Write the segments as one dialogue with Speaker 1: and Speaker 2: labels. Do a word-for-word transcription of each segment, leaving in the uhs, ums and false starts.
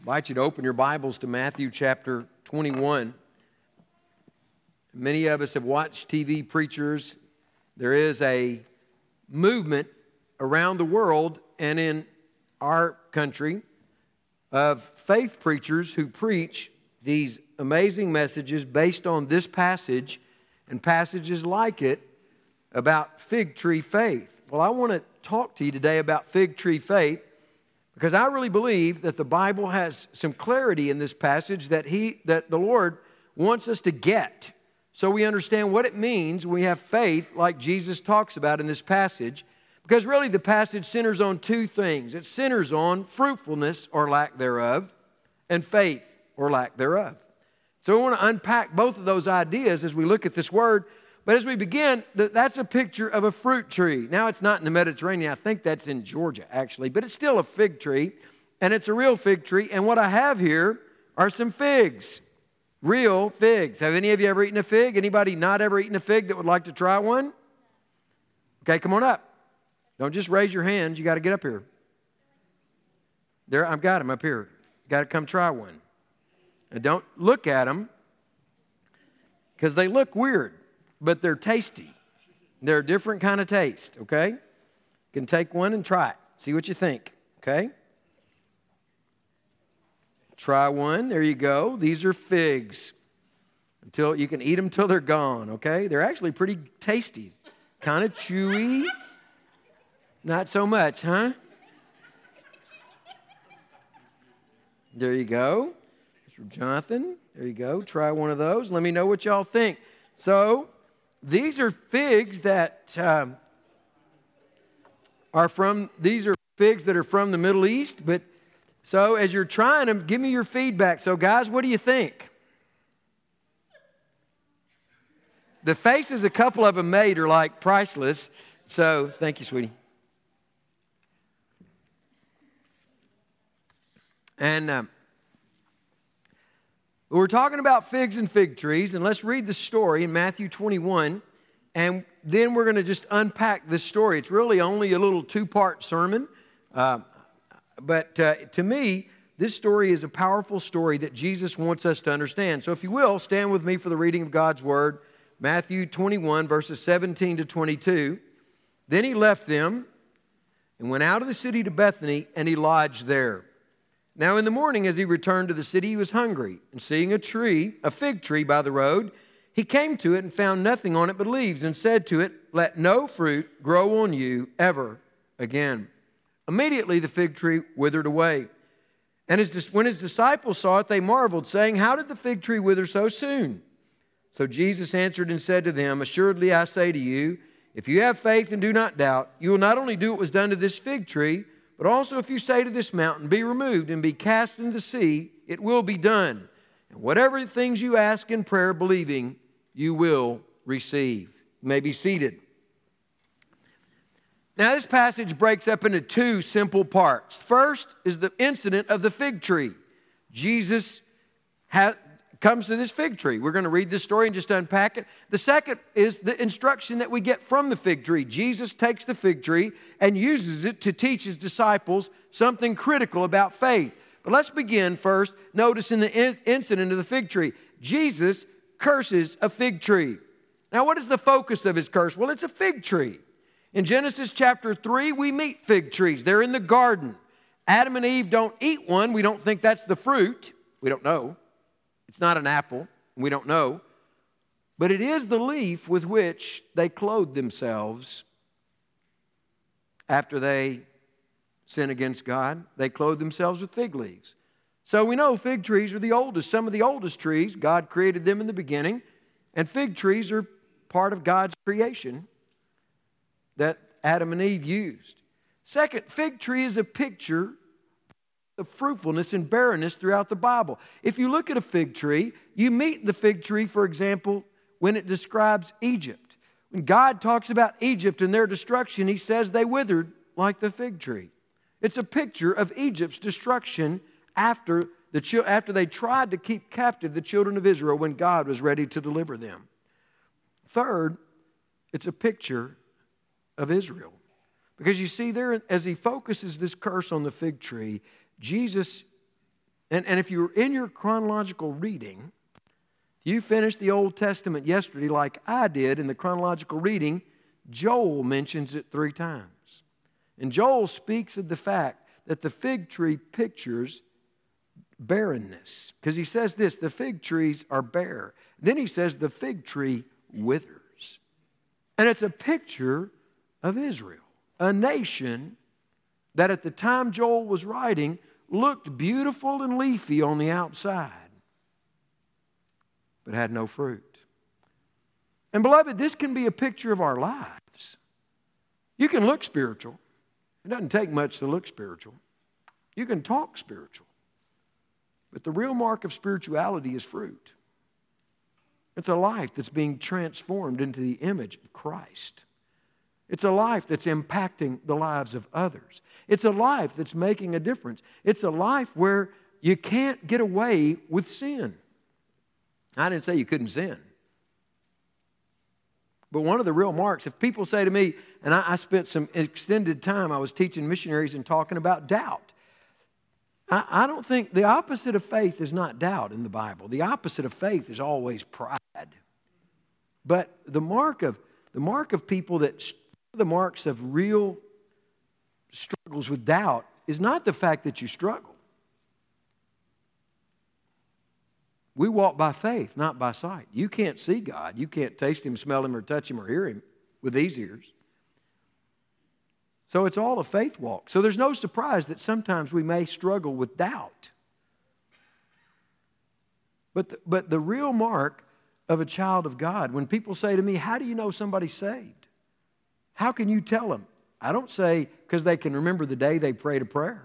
Speaker 1: I invite you to open your Bibles to Matthew chapter twenty-one. Many of us have watched T V preachers. There is a movement around the world and in our country of faith preachers who preach these amazing messages based on this passage and passages like it about fig tree faith. Well, I want to talk to you today about fig tree faith, because I really believe that the Bible has some clarity in this passage that he, that the Lord wants us to get, so we understand what it means when we have faith like Jesus talks about in this passage. Because really the passage centers on two things. It centers on fruitfulness or lack thereof, and faith or lack thereof. So we want to unpack both of those ideas as we look at this word. But as we begin, that's a picture of a fruit tree. Now, it's not in the Mediterranean. I think that's in Georgia, actually. But it's still a fig tree, and it's a real fig tree. And what I have here are some figs, real figs. Have any of you ever eaten a fig? Anybody not ever eaten a fig that would like to try one? Okay, come on up. Don't just raise your hands. You got to get up here. There, I've got them up here. You got to come try one. And don't look at them, because they look weird, but they're tasty. They're a different kind of taste, okay? You can take one and try it. See what you think, okay? Try one. There you go. These are figs. Until you can eat them till they're gone, okay? They're actually pretty tasty. Kind of chewy. Not so much, huh? There you go. Mister Jonathan, there you go. Try one of those. Let me know what y'all think. So, these are figs that um, are from, these are figs that are from the Middle East. But so as you're trying them, give me your feedback. So guys, what do you think? The faces a couple of them made are like priceless. So thank you, sweetie. And um, we're talking about figs and fig trees, and let's read the story in Matthew twenty-one, and then we're going to just unpack this story. It's really only a little two-part sermon, uh, but uh, to me, this story is a powerful story that Jesus wants us to understand. So if you will, stand with me for the reading of God's Word, Matthew twenty-one, verses seventeen to twenty-two. Then he left them and went out of the city to Bethany, and he lodged there. Now in the morning, as he returned to the city, he was hungry, and seeing a tree, a fig tree by the road, he came to it and found nothing on it but leaves, and said to it, "Let no fruit grow on you ever again." Immediately the fig tree withered away. And his, when his disciples saw it, they marveled, saying, "How did the fig tree wither so soon?" So Jesus answered and said to them, "Assuredly I say to you, if you have faith and do not doubt, you will not only do what was done to this fig tree, but also if you say to this mountain, 'Be removed and be cast into the sea,' it will be done. And whatever things you ask in prayer, believing, you will receive." You may be seated. Now this passage breaks up into two simple parts. First is the incident of the fig tree. Jesus ha- comes to this fig tree. We're going to read this story and just unpack it. The second is the instruction that we get from the fig tree. Jesus takes the fig tree and uses it to teach his disciples something critical about faith. But let's begin first. Notice in the in- incident of the fig tree, Jesus curses a fig tree. Now what is the focus of his curse? Well, it's a fig tree. In Genesis chapter three, we meet fig trees. They're in the garden. Adam and Eve don't eat one. We don't think that's the fruit. We don't know. It's not an apple. We don't know. But it is the leaf with which they clothe themselves after they sin against God. They clothe themselves with fig leaves. So we know fig trees are the oldest. Some of the oldest trees, God created them in the beginning. And fig trees are part of God's creation that Adam and Eve used. Second, fig tree is a picture of fruitfulness and barrenness throughout the Bible. If you look at a fig tree, you meet the fig tree, for example, when it describes Egypt. When God talks about Egypt and their destruction, he says they withered like the fig tree. It's a picture of Egypt's destruction after, the, after they tried to keep captive the children of Israel when God was ready to deliver them. Third, it's a picture of Israel. Because you see there, as he focuses this curse on the fig tree, Jesus And, and if you're in your chronological reading, you finished the Old Testament yesterday like I did in the chronological reading, Joel mentions it three times. And Joel speaks of the fact that the fig tree pictures barrenness. Because he says this, the fig trees are bare. Then he says the fig tree withers. And it's a picture of Israel, a nation that at the time Joel was writing looked beautiful and leafy on the outside, but had no fruit. And beloved, this can be a picture of our lives. You can look spiritual. It doesn't take much to look spiritual. You can talk spiritual. But the real mark of spirituality is fruit. It's a life that's being transformed into the image of Christ. It's a life that's impacting the lives of others. It's a life that's making a difference. It's a life where you can't get away with sin. I didn't say you couldn't sin. But one of the real marks, if people say to me, and I, I spent some extended time, I was teaching missionaries and talking about doubt. I, I don't think the opposite of faith is not doubt in the Bible. The opposite of faith is always pride. But the mark of the mark of people that the marks of real struggles with doubt is not the fact that you struggle. We walk by faith, not by sight. You can't see God. You can't taste Him, smell Him, or touch Him, or hear Him with these ears. So it's all a faith walk. So there's no surprise that sometimes we may struggle with doubt. But the, but the real mark of a child of God, when people say to me, how do you know somebody's saved? How can you tell them? I don't say because they can remember the day they prayed a prayer.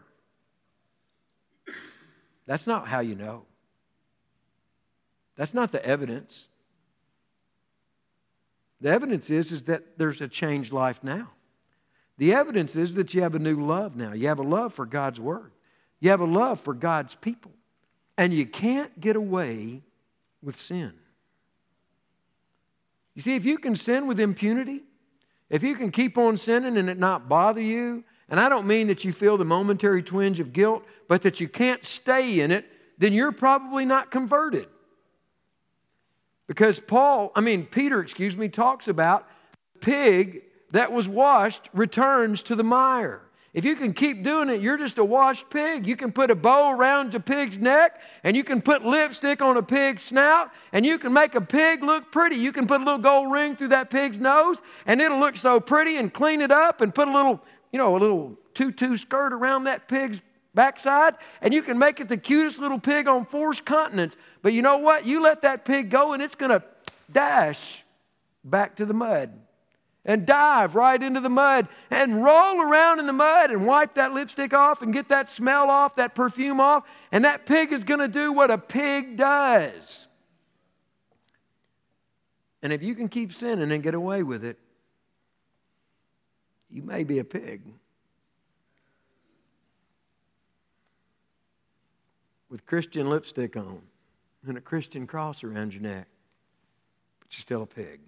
Speaker 1: That's not how you know. That's not the evidence. The evidence is, is that there's a changed life now. The evidence is that you have a new love now. You have a love for God's Word. You have a love for God's people. And you can't get away with sin. You see, if you can sin with impunity, if you can keep on sinning and it not bother you, and I don't mean that you feel the momentary twinge of guilt, but that you can't stay in it, then you're probably not converted. Because Paul, I mean, Peter, excuse me, talks about the pig that was washed returns to the mire. If you can keep doing it, you're just a washed pig. You can put a bow around a pig's neck, and you can put lipstick on a pig's snout, and you can make a pig look pretty. You can put a little gold ring through that pig's nose, and it'll look so pretty, and clean it up, and put a little, you know, a little tutu skirt around that pig's backside, and you can make it the cutest little pig on four continents. But you know what? You let that pig go, and it's going to dash back to the mud and dive right into the mud and roll around in the mud and wipe that lipstick off and get that smell off, that perfume off, and that pig is going to do what a pig does. And if you can keep sinning and get away with it, you may be a pig with Christian lipstick on and a Christian cross around your neck, but you're still a pig.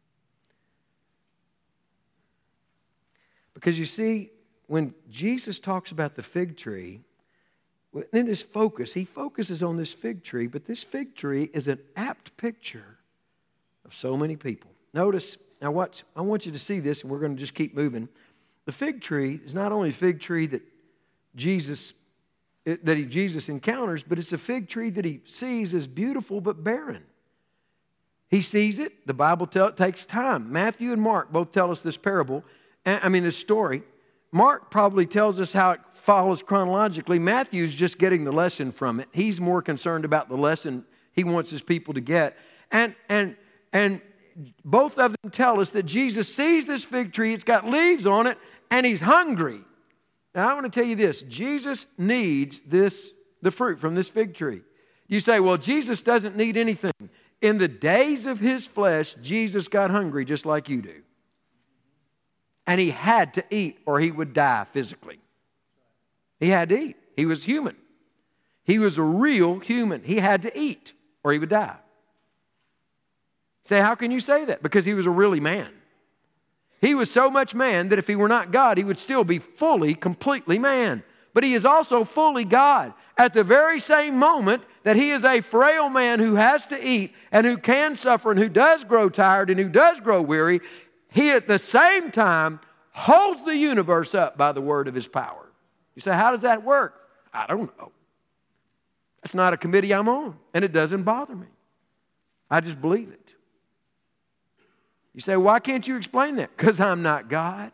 Speaker 1: Because you see, when Jesus talks about the fig tree, in his focus, he focuses on this fig tree, but this fig tree is an apt picture of so many people. Notice, now what, I want you to see this, and we're going to just keep moving. The fig tree is not only a fig tree that Jesus that he, Jesus encounters, but it's a fig tree that he sees as beautiful but barren. He sees it. The Bible tell, it takes time. Matthew and Mark both tell us this parable. I mean, this story. Mark probably tells us how it follows chronologically. Matthew's just getting the lesson from it. He's more concerned about the lesson he wants his people to get. And, and, and both of them tell us that Jesus sees this fig tree. It's got leaves on it, and he's hungry. Now, I want to tell you this. Jesus needs this, the fruit from this fig tree. You say, well, Jesus doesn't need anything. In the days of his flesh, Jesus got hungry just like you do. And he had to eat or he would die physically. He had to eat. He was human. He was a real human. He had to eat or he would die. Say, how can you say that? Because he was a really man. He was so much man that if he were not God, he would still be fully, completely man. But he is also fully God. at the very same moment that he is a frail man who has to eat and who can suffer and who does grow tired and who does grow weary, he at the same time holds the universe up by the word of his power. You say, how does that work? I don't know. That's not a committee I'm on, and it doesn't bother me. I just believe it. You say, why can't you explain that? Because I'm not God.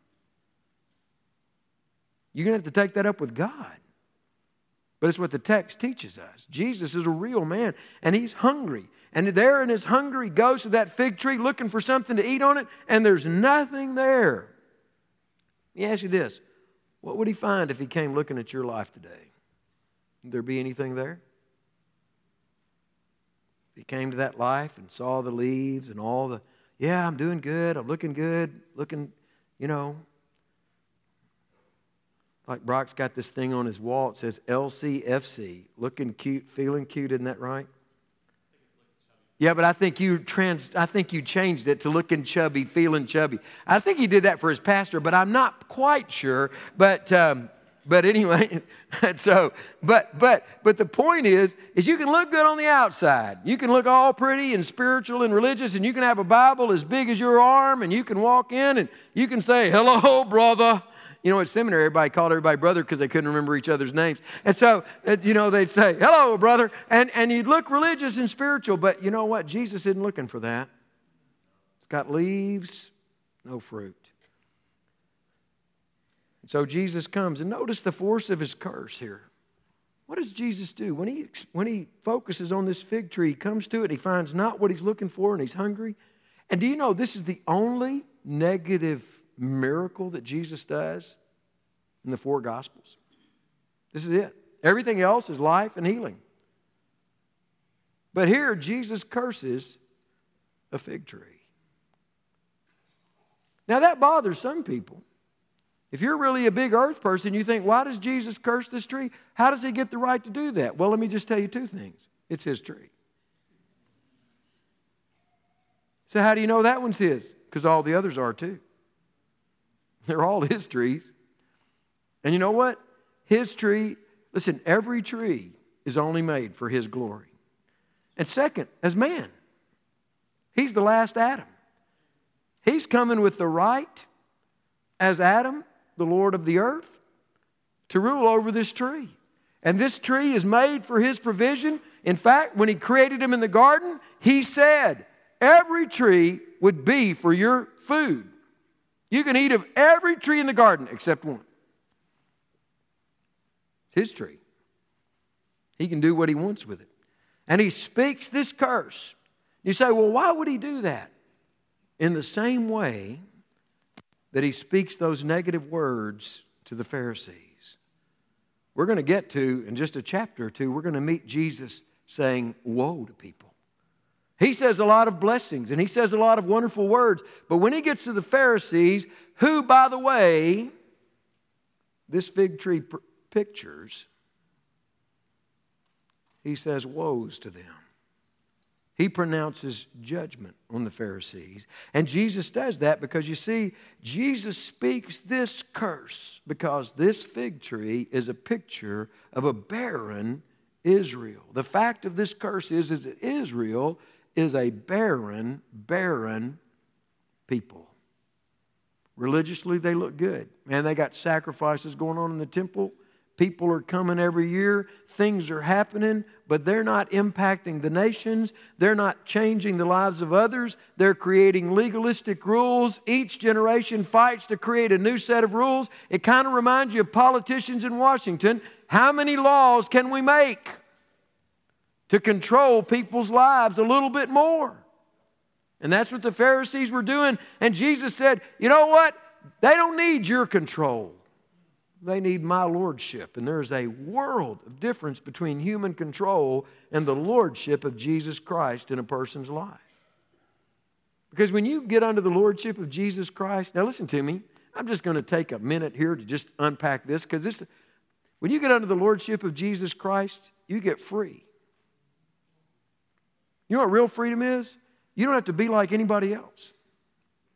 Speaker 1: You're going to have to take that up with God. But it's what the text teaches us. Jesus is a real man, and he's hungry. And there in his hunger, he goes to that fig tree looking for something to eat on it, and there's nothing there. Let me ask you this. What would he find if he came looking at your life today? Would there be anything there? If he came to that life and saw the leaves and all the, yeah, I'm doing good, I'm looking good, looking, you know, like Brock's got this thing on his wall. It says L C F C. Looking cute, feeling cute. Isn't that right? Yeah, but I think you trans. I think you changed it to looking chubby, feeling chubby. I think he did that for his pastor, but I'm not quite sure. But um, but anyway, so but but but the point is, is you can look good on the outside. You can look all pretty and spiritual and religious, and you can have a Bible as big as your arm, and you can walk in and you can say, "Hello, brother." You know, at seminary, everybody called everybody brother because they couldn't remember each other's names. And so, you know, they'd say, hello, brother. And, and you'd look religious and spiritual. But you know what? Jesus isn't looking for that. It's got leaves, no fruit. And so Jesus comes. And notice the force of his curse here. What does Jesus do? When he, when he focuses on this fig tree, he comes to it and he finds not what he's looking for and he's hungry. And do you know this is the only negative miracle that Jesus does in the four Gospels? This is it. Everything else is life and healing. But here Jesus curses a fig tree. Now that bothers some people. If you're really a big earth person, you think, why does Jesus curse this tree? How does he get the right to do that? Well, let me just tell you two things. It's his tree. So how do you know that one's his? Because all the others are too. They're all his trees. And you know what? His tree, listen, every tree is only made for his glory. And second, as man, he's the last Adam. He's coming with the right as Adam, the Lord of the earth, to rule over this tree. And this tree is made for his provision. In fact, when he created him in the garden, he said, every tree would be for your food. You can eat of every tree in the garden except one. It's his tree. He can do what he wants with it. And he speaks this curse. You say, well, why would he do that? In the same way that he speaks those negative words to the Pharisees. We're going to get to, in just a chapter or two, we're going to meet Jesus saying, woe to people. He says a lot of blessings and he says a lot of wonderful words. But when he gets to the Pharisees, who, by the way, this fig tree pr- pictures, he says woes to them. He pronounces judgment on the Pharisees. And Jesus does that because, you see, Jesus speaks this curse because this fig tree is a picture of a barren Israel. The fact of this curse is, is that Israel is a barren, barren people. Religiously, they look good. Man, they got sacrifices going on in the temple. People are coming every year. Things are happening, but they're not impacting the nations. They're not changing the lives of others. They're creating legalistic rules. Each generation fights to create a new set of rules. It kind of reminds you of politicians in Washington. How many laws can we make to control people's lives a little bit more? And that's what the Pharisees were doing. And Jesus said, you know what? They don't need your control. They need my lordship. And there's a world of difference between human control and the lordship of Jesus Christ in a person's life. Because when you get under the lordship of Jesus Christ, now listen to me, I'm just going to take a minute here to just unpack this, because this, when you get under the lordship of Jesus Christ, you get free. You know what real freedom is? You don't have to be like anybody else.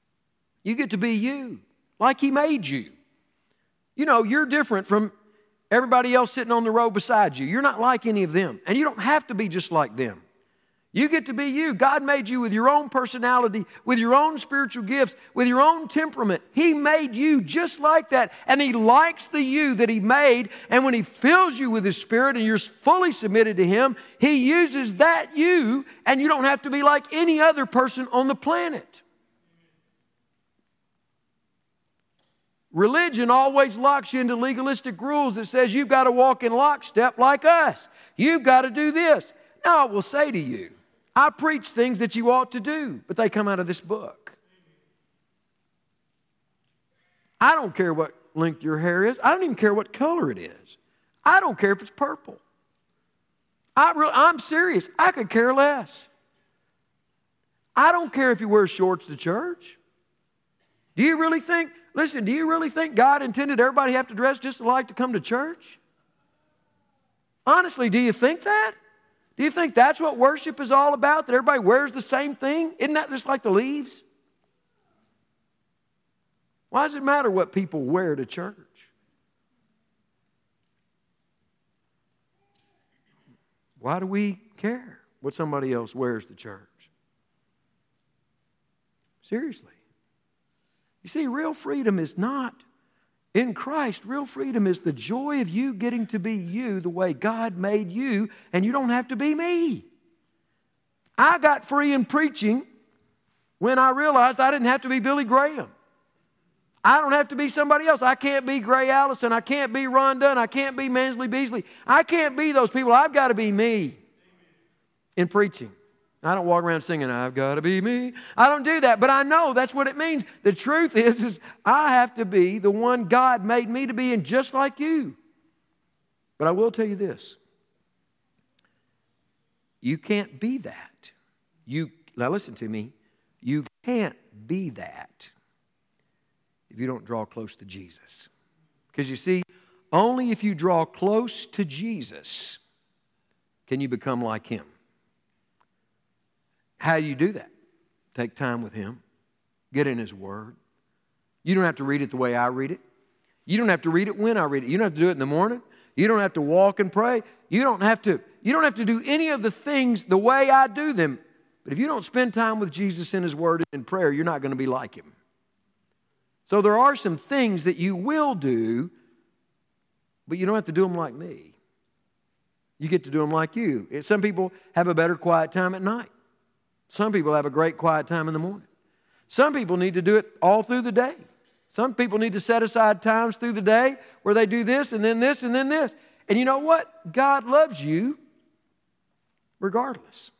Speaker 1: You get to be you, like He made you. You know, you're different from everybody else sitting on the row beside you. You're not like any of them. And you don't have to be just like them. You get to be you. God made you with your own personality, with your own spiritual gifts, with your own temperament. He made you just like that. And He likes the you that He made. And when He fills you with His Spirit and you're fully submitted to Him, He uses that you, and you don't have to be like any other person on the planet. Religion always locks you into legalistic rules that says you've got to walk in lockstep like us. You've got to do this. Now I will say to you, I preach things that you ought to do, but they come out of this book. I don't care what length your hair is. I don't even care what color it is. I don't care if it's purple. I really, I'm serious. I could care less. I don't care if you wear shorts to church. Do you really think, listen, do you really think God intended everybody to have to dress just alike to come to church? Honestly, do you think that? Do you think that's what worship is all about, that everybody wears the same thing? Isn't that just like the leaves? Why does it matter what people wear to church? Why do we care what somebody else wears to church? Seriously. You see, real freedom is not in Christ. Real freedom is the joy of you getting to be you the way God made you, and you don't have to be me. I got free in preaching when I realized I didn't have to be Billy Graham. I don't have to be somebody else. I can't be Gray Allison. I can't be Ron Dunn. I can't be Mansley Beasley. I can't be those people. I've got to be me in preaching. I don't walk around singing, I've got to be me. I don't do that, but I know that's what it means. The truth is, is I have to be the one God made me to be, and just like you. But I will tell you this. You can't be that. You, now listen to me. You can't be that if you don't draw close to Jesus. Because you see, only if you draw close to Jesus can you become like Him. How do you do that? Take time with Him. Get in His Word. You don't have to read it the way I read it. You don't have to read it when I read it. You don't have to do it in the morning. You don't have to walk and pray. You don't have to, you don't have to do any of the things the way I do them. But if you don't spend time with Jesus in His Word and in prayer, you're not going to be like Him. So there are some things that you will do, but you don't have to do them like me. You get to do them like you. Some people have a better quiet time at night. Some people have a great quiet time in the morning. Some people need to do it all through the day. Some people need to set aside times through the day where they do this and then this and then this. And you know what? God loves you regardless.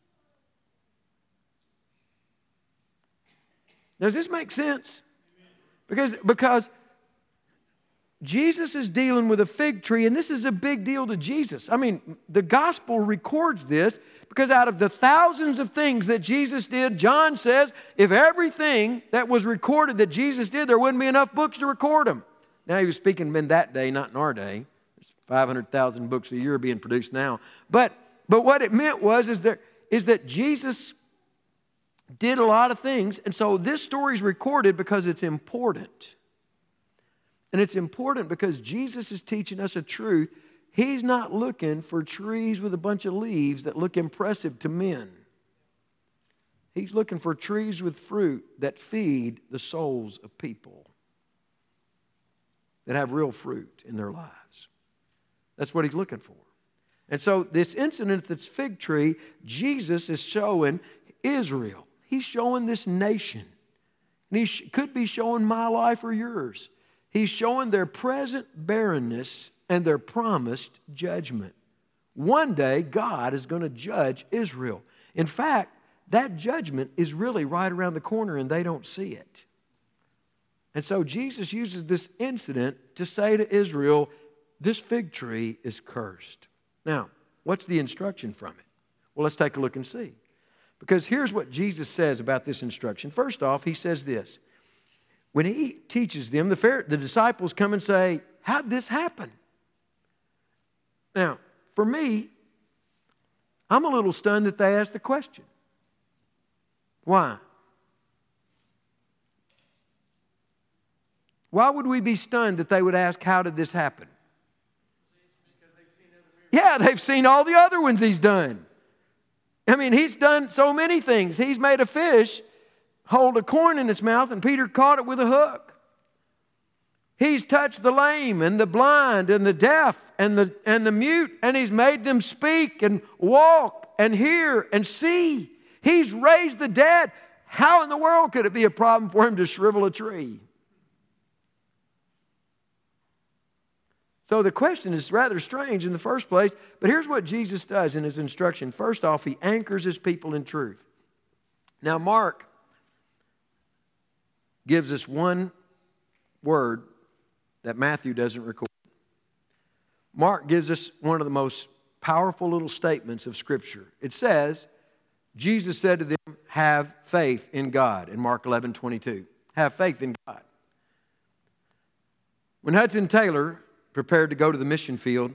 Speaker 1: Does this make sense? Because, because Jesus is dealing with a fig tree, and this is a big deal to Jesus. I mean, the gospel records this because out of the thousands of things that Jesus did, John says, if everything that was recorded that Jesus did, there wouldn't be enough books to record them. Now, he was speaking in that day, not in our day. There's five hundred thousand books a year being produced now. But, but what it meant was is, there, is that Jesus did a lot of things, and so this story is recorded because it's important. And it's important because Jesus is teaching us a truth. He's not looking for trees with a bunch of leaves that look impressive to men. He's looking for trees with fruit that feed the souls of people, that have real fruit in their lives. That's what He's looking for. And so this incident, this fig tree, Jesus is showing Israel. He's showing this nation. And He sh- could be showing my life or yours. He's showing their present barrenness and their promised judgment. One day, God is going to judge Israel. In fact, that judgment is really right around the corner and they don't see it. And so Jesus uses this incident to say to Israel, this fig tree is cursed. Now, what's the instruction from it? Well, let's take a look and see. Because here's what Jesus says about this instruction. First off, He says this. When He teaches them, the, fair, the disciples come and say, how'd this happen? Now, for me, I'm a little stunned that they asked the question. Why? Why would we be stunned that they would ask, how did this happen? Yeah, they've seen all the other ones he's done. I mean, he's done so many things. He's made a fish hold a coin in its mouth, and Peter caught it with a hook. He's touched the lame and the blind and the deaf and the, and the mute, and he's made them speak and walk and hear and see. He's raised the dead. How in the world could it be a problem for him to shrivel a tree? So the question is rather strange in the first place, but here's what Jesus does in his instruction. First off, he anchors his people in truth. Now, Mark gives us one word that Matthew doesn't record. Mark gives us one of the most powerful little statements of Scripture. It says, Jesus said to them, have faith in God, in Mark eleven twenty-two. Have faith in God. When Hudson Taylor prepared to go to the mission field,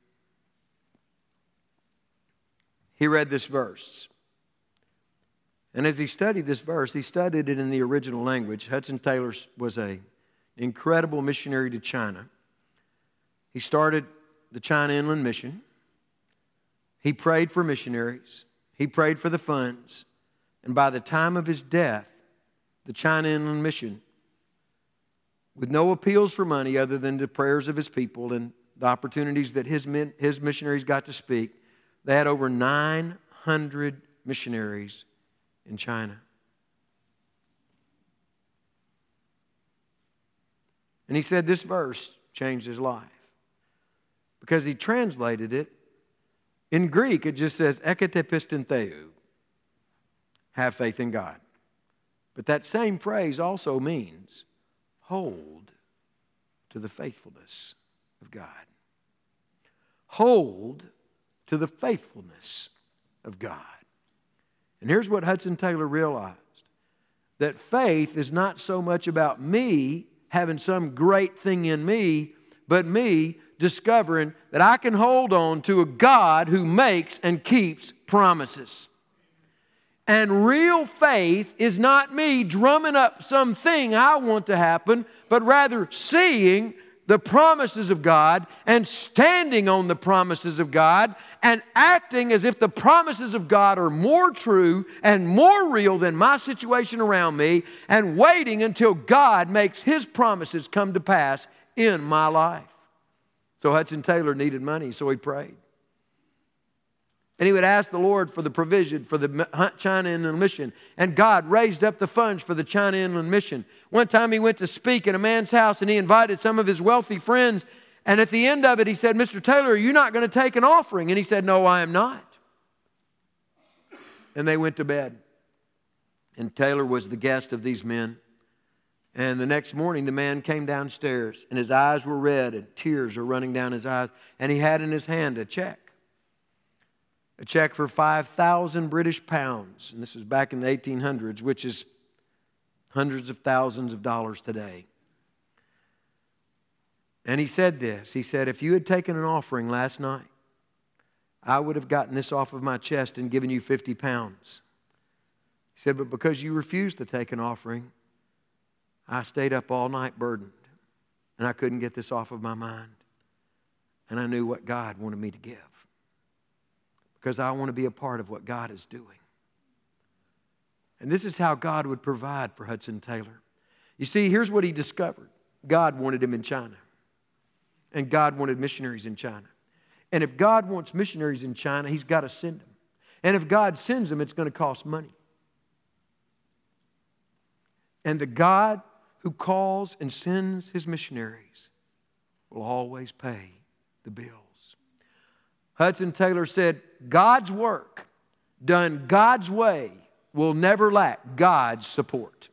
Speaker 1: he read this verse. And as he studied this verse, he studied it in the original language. Hudson Taylor was an incredible missionary to China. He started the China Inland Mission. He prayed for missionaries. He prayed for the funds. And by the time of his death, the China Inland Mission, with no appeals for money other than the prayers of his people and the opportunities that his, men, his missionaries got to speak, they had over nine hundred missionaries in China. And he said this verse changed his life because he translated it. In Greek, it just says, ekete pistin theou, have faith in God. But that same phrase also means hold to the faithfulness of God. Hold to the faithfulness of God. And here's what Hudson Taylor realized. That faith is not so much about me having some great thing in me, but me discovering that I can hold on to a God who makes and keeps promises. And real faith is not me drumming up something I want to happen, but rather seeing the promises of God and standing on the promises of God and acting as if the promises of God are more true and more real than my situation around me, and waiting until God makes His promises come to pass in my life. So Hudson Taylor needed money, so he prayed. And he would ask the Lord for the provision for the China Inland Mission. And God raised up the funds for the China Inland Mission. One time he went to speak in a man's house and he invited some of his wealthy friends. And at the end of it he said, Mister Taylor, are you not going to take an offering? And he said, no, I am not. And they went to bed. And Taylor was the guest of these men. And the next morning the man came downstairs and his eyes were red and tears were running down his eyes. And he had in his hand a check. A check for five thousand British pounds. And this was back in the eighteen hundreds, which is hundreds of thousands of dollars today. And he said this. He said, if you had taken an offering last night, I would have gotten this off of my chest and given you fifty pounds. He said, but because you refused to take an offering, I stayed up all night burdened. And I couldn't get this off of my mind. And I knew what God wanted me to give. Because I want to be a part of what God is doing. And this is how God would provide for Hudson Taylor. You see, here's what he discovered. God wanted him in China. And God wanted missionaries in China. And if God wants missionaries in China, He's got to send them. And if God sends them, it's going to cost money. And the God who calls and sends His missionaries will always pay the bills. Hudson Taylor said, God's work done God's way will never lack God's support.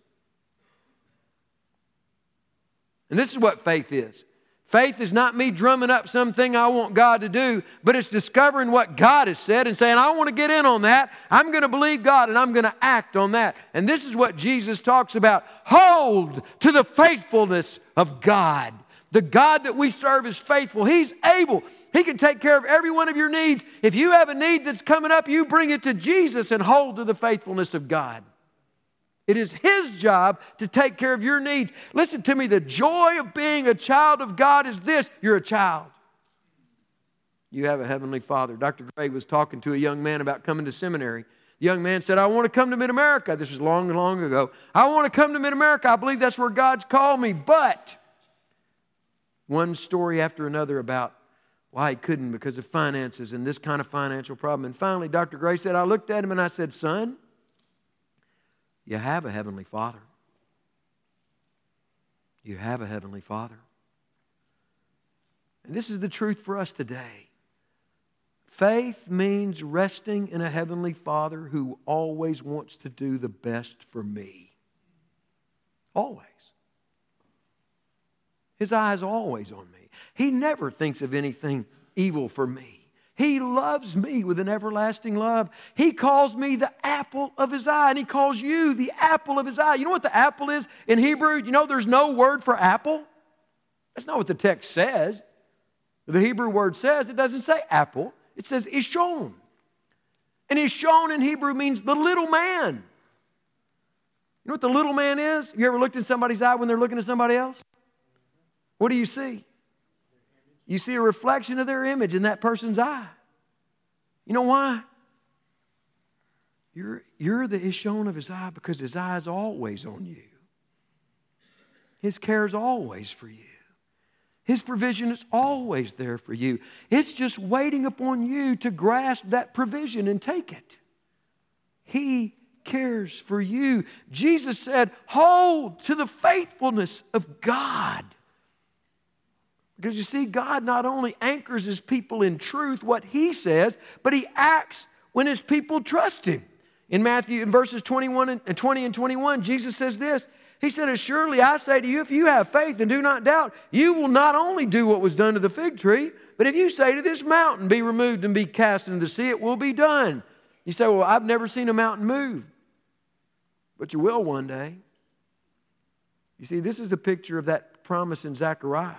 Speaker 1: And this is what faith is. Faith is not me drumming up something I want God to do, but it's discovering what God has said and saying, I want to get in on that. I'm going to believe God and I'm going to act on that. And this is what Jesus talks about. Hold to the faithfulness of God. The God that we serve is faithful. He's able. He can take care of every one of your needs. If you have a need that's coming up, you bring it to Jesus and hold to the faithfulness of God. It is His job to take care of your needs. Listen to me, the joy of being a child of God is this. You're a child. you have a heavenly Father. Doctor Gray was talking to a young man about coming to seminary. The young man said, I want to come to Mid-America. This was long, long ago. I want to come to Mid-America. I believe that's where God's called me. But one story after another about why he couldn't because of finances and this kind of financial problem. And finally, Doctor Gray said, I looked at him and I said, son, you have a heavenly Father. You have a heavenly Father. And this is the truth for us today. Faith means resting in a heavenly Father who always wants to do the best for me. Always. His eye is always on me. He never thinks of anything evil for me. He loves me with an everlasting love. He calls me the apple of His eye, and He calls you the apple of His eye. You know what the apple is in Hebrew? You know there's no word for apple? That's not what the text says. The Hebrew word says, it doesn't say apple. It says Ishon. And Ishon in Hebrew means the little man. You know what the little man is? You ever looked in somebody's eye when they're looking at somebody else? What do you see? You see a reflection of their image in that person's eye. You know why? You're, you're the Ishon of His eye because His eye is always on you. His care is always for you. His provision is always there for you. It's just waiting upon you to grasp that provision and take it. He cares for you. Jesus said, hold to the faithfulness of God. Because you see, God not only anchors His people in truth, what He says, but He acts when His people trust Him. In Matthew, in verses twenty-one and twenty and twenty-one, Jesus says this. He said, assuredly I say to you, if you have faith and do not doubt, you will not only do what was done to the fig tree, but if you say to this mountain, be removed and be cast into the sea, it will be done. You say, well, I've never seen a mountain move. But you will one day. You see, this is a picture of that promise in Zechariah.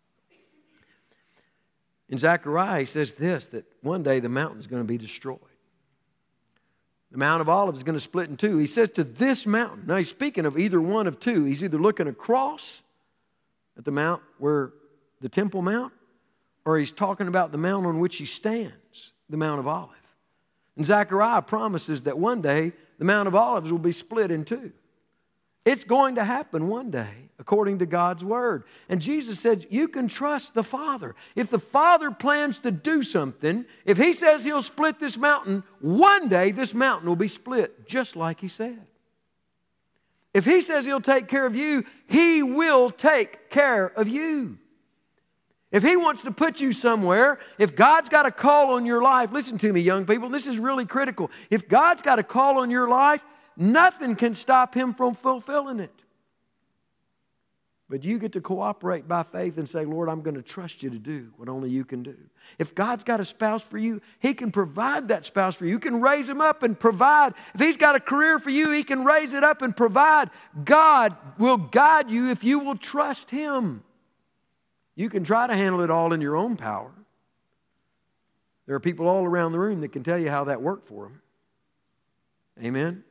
Speaker 1: In Zechariah, he says this, that one day the mountain is going to be destroyed. The Mount of Olives is going to split in two. He says to this mountain. Now he's speaking of either one of two. He's either looking across at the mount where the Temple Mount, or he's talking about the mount on which he stands, the Mount of Olives. And Zechariah promises that one day the Mount of Olives will be split in two. It's going to happen one day, according to God's Word. And Jesus said, you can trust the Father. If the Father plans to do something, if He says He'll split this mountain, one day this mountain will be split, just like He said. If He says He'll take care of you, He will take care of you. If He wants to put you somewhere, if God's got a call on your life, listen to me, young people, this is really critical. If God's got a call on your life, nothing can stop Him from fulfilling it. But you get to cooperate by faith and say, Lord, I'm going to trust You to do what only You can do. If God's got a spouse for you, He can provide that spouse for you. You can raise him up and provide. If He's got a career for you, He can raise it up and provide. God will guide you if you will trust Him. You can try to handle it all in your own power. There are people all around the room that can tell you how that worked for them. Amen?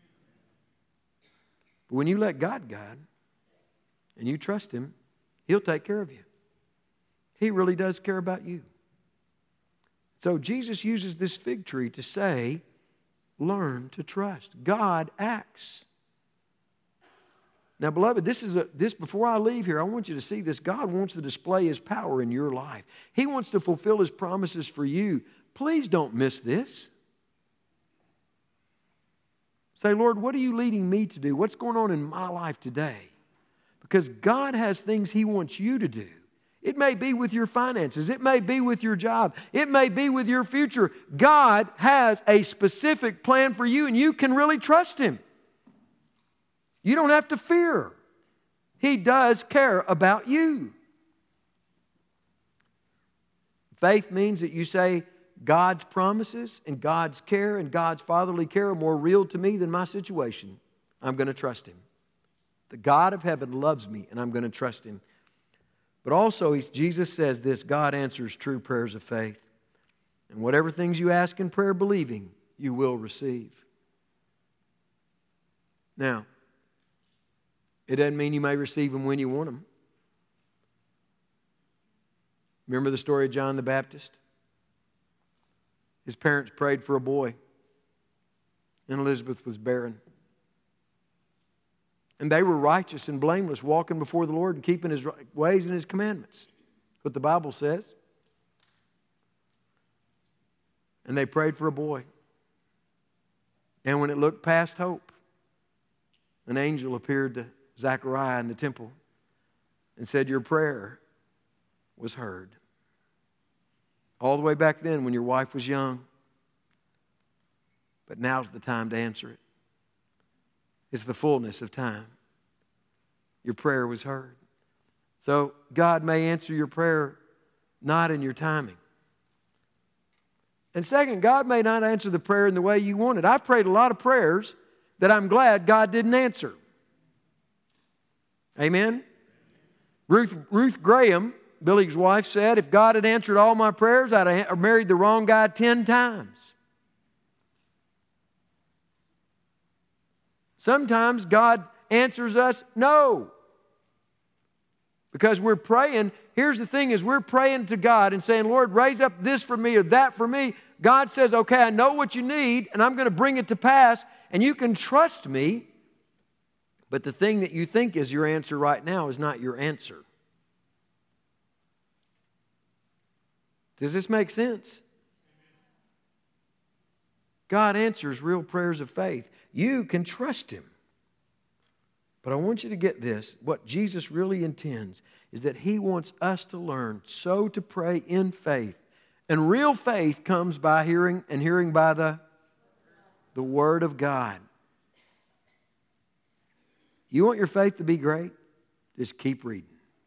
Speaker 1: But when you let God guide and you trust Him, He'll take care of you. He really does care about you. So Jesus uses this fig tree to say, learn to trust. God acts. Now, beloved, this is a, this before I leave here, I want you to see this. God wants to display His power in your life. He wants to fulfill His promises for you. Please don't miss this. Say, Lord, what are You leading me to do? What's going on in my life today? Because God has things He wants you to do. It may be with your finances. It may be with your job. It may be with your future. God has a specific plan for you, and you can really trust Him. You don't have to fear. He does care about you. Faith means that you say, God's promises and God's care and God's fatherly care are more real to me than my situation. I'm going to trust Him. The God of heaven loves me, and I'm going to trust Him. But also, Jesus says this, God answers true prayers of faith. And whatever things you ask in prayer believing, you will receive. Now, it doesn't mean you may receive them when you want them. Remember the story of John the Baptist? His parents prayed for a boy, and Elizabeth was barren. And they were righteous and blameless, walking before the Lord and keeping His ways and His commandments. That's what the Bible says. And they prayed for a boy. And when it looked past hope, an angel appeared to Zechariah in the temple and said, your prayer was heard. All the way back then when your wife was young. But now's the time to answer it. It's the fullness of time. Your prayer was heard. So God may answer your prayer not in your timing. And second, God may not answer the prayer in the way you want it. I've prayed a lot of prayers that I'm glad God didn't answer. Amen? Ruth, Ruth Graham, Billy's wife, said, if God had answered all my prayers, I'd have married the wrong guy ten times. Sometimes God answers us no. Because we're praying. Here's the thing is we're praying to God and saying, Lord, raise up this for me or that for me. God says, okay, I know what you need and I'm going to bring it to pass and you can trust me. But the thing that you think is your answer right now is not your answer. Does this make sense? God answers real prayers of faith. You can trust Him. But I want you to get this. What Jesus really intends is that He wants us to learn so to pray in faith. And real faith comes by hearing, and hearing by the, the Word of God. You want your faith to be great? Just keep reading.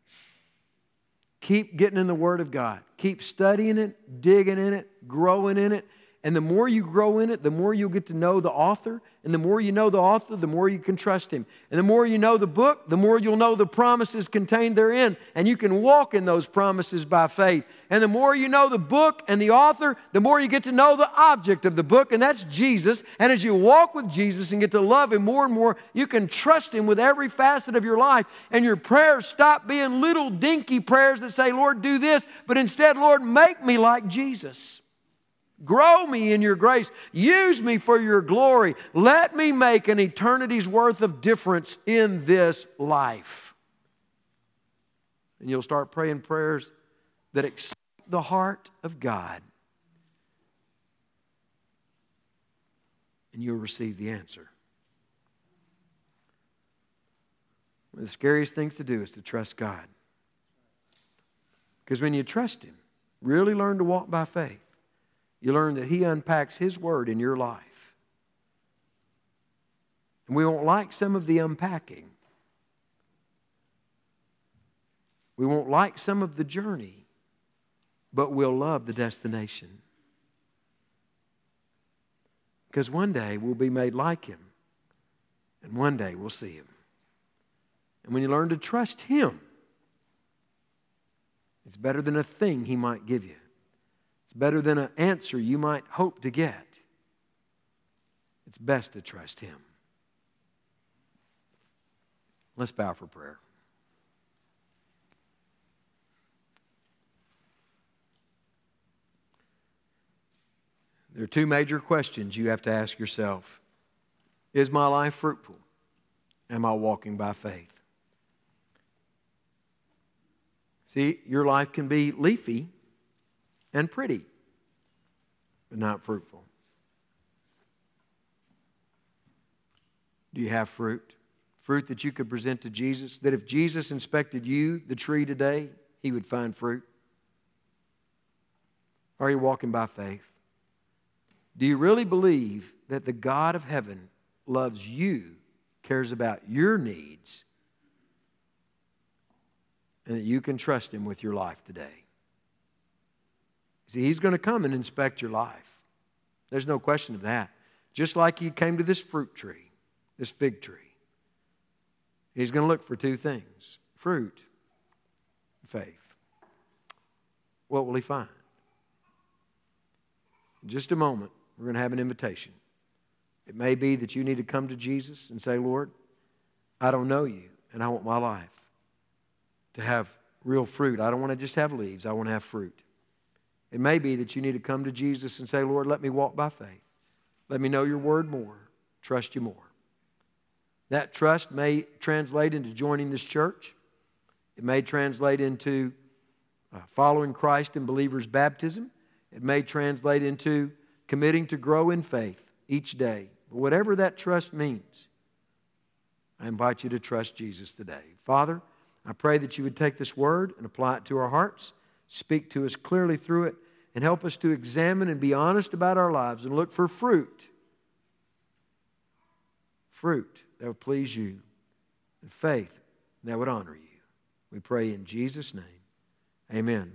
Speaker 1: Keep getting in the Word of God. Keep studying it, digging in it, growing in it. And the more you grow in it, the more you'll get to know the author. And the more you know the author, the more you can trust him. And the more you know the book, the more you'll know the promises contained therein. And you can walk in those promises by faith. And the more you know the book and the author, the more you get to know the object of the book, and that's Jesus. And as you walk with Jesus and get to love Him more and more, you can trust Him with every facet of your life. And your prayers stop being little dinky prayers that say, Lord, do this. But instead, Lord, make me like Jesus. Grow me in your grace. Use me for your glory. Let me make an eternity's worth of difference in this life. And you'll start praying prayers that excite the heart of God. And you'll receive the answer. One of the scariest things to do is to trust God. Because when you trust Him, really learn to walk by faith, you learn that He unpacks His Word in your life. And we won't like some of the unpacking. We won't like some of the journey, but we'll love the destination. Because one day we'll be made like Him, and one day we'll see Him. And when you learn to trust Him, it's better than a thing He might give you. It's better than an answer you might hope to get. It's best to trust Him. Let's bow for prayer. There are two major questions you have to ask yourself. Is my life fruitful? Am I walking by faith? See, your life can be leafy and pretty, but not fruitful. Do you have fruit? Fruit that you could present to Jesus? That if Jesus inspected you, the tree today, He would find fruit? Are you walking by faith? Do you really believe that the God of heaven loves you, cares about your needs, and that you can trust Him with your life today? See, He's going to come and inspect your life. There's no question of that. Just like He came to this fruit tree, this fig tree. He's going to look for two things: fruit, faith. What will He find? In just a moment, we're going to have an invitation. It may be that you need to come to Jesus and say, Lord, I don't know You, and I want my life to have real fruit. I don't want to just have leaves. I want to have fruit. It may be that you need to come to Jesus and say, Lord, let me walk by faith. Let me know your word more. Trust you more. That trust may translate into joining this church. It may translate into uh, following Christ in believers' baptism. It may translate into committing to grow in faith each day. Whatever that trust means, I invite you to trust Jesus today. Father, I pray that you would take this word and apply it to our hearts, speak to us clearly through it, and help us to examine and be honest about our lives and look for fruit. Fruit that would please you, and faith that would honor you. We pray in Jesus' name. Amen.